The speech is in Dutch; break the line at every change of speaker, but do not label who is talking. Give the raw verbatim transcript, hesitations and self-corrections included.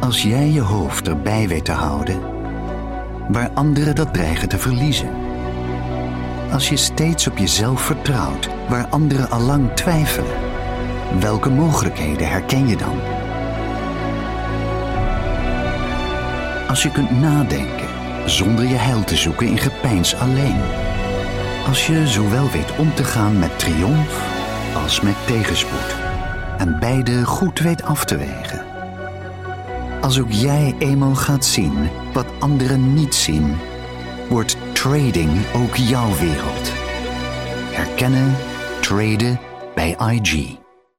Als jij je hoofd erbij weet te houden, waar anderen dat dreigen te verliezen. Als je steeds op jezelf vertrouwt, waar anderen allang twijfelen. Welke mogelijkheden herken je dan? Als je kunt nadenken, zonder je heil te zoeken in gepeins alleen. Als je zowel weet om te gaan met triomf als met tegenspoed. En beide goed weet af te wegen. Als ook jij eenmaal gaat zien wat anderen niet zien, wordt trading ook jouw wereld. Herkennen, traden bij I G.